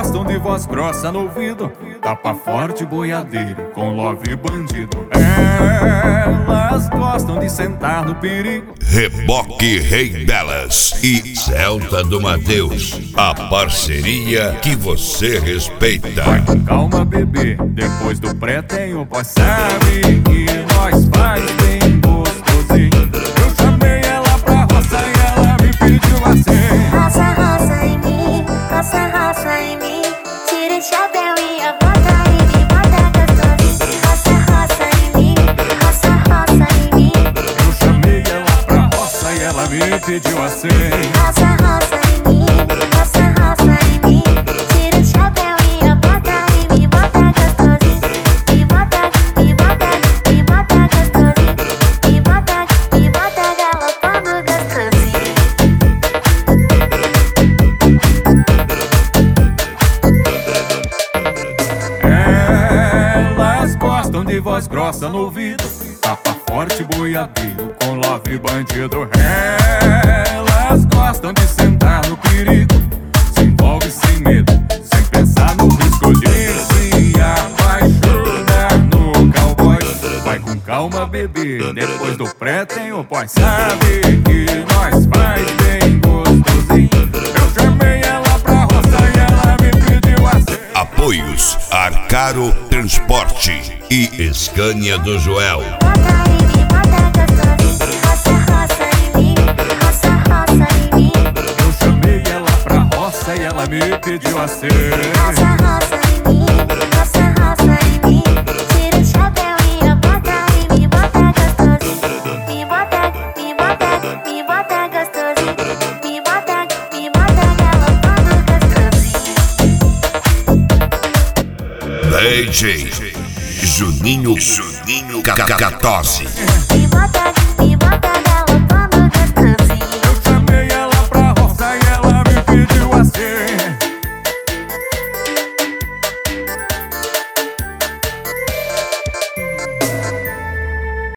gostam de voz grossa no ouvido, tapa forte, boiadeiro, com love bandido. Elas gostam de sentar no perigo. Reboque Rei delas e Celta do Matheus, a parceria que você respeita. Vai com calma, bebê, depois do pré tem o pós. Sabe que nós faz bem gostosinho. Eu chamei ela pra roça e ela me pediu assim: roça, roça em mim, roça, roça em mim. Tira o chapéu e a bota e me bota gostosinho. Roça, roça em mim, roça, roça em mim. Eu chamei ela pra roça e ela me pediu assim: roça, roça em mim, roça, roça em mim. Tira o chapéu e a bota e me bota gostosinho. Me bota, me bota, me bota gostosinho. Me bota galopando gostosinho. Elas gostam de voz grossa no ouvido, tapa forte, boiadeiro, com love bandido. Elas gostam de sentar no perigo, se envolve sem medo, sem pensar no risco de se apaixonar no cowboy. Vai com calma, bebê, depois do pré tem o pós. Sabe que nós faz bem gostosinho. Eu chamei ela pra roça e ela me pediu assim. Apoios Arcaro Transporte e Scania do Joel. Bota e me bota gostosinho. Roça, roça em mim, roça, roça em mim. Eu chamei ela pra roça e ela me pediu assim: Roça, roça em mim, roça, roça em mim. Tira o chapéu e a bota e me bota gostosinho. Me bota, me bota, me bota gostosinho. Me bota galopando gostosinho. DJ Juninho Catose. Me bota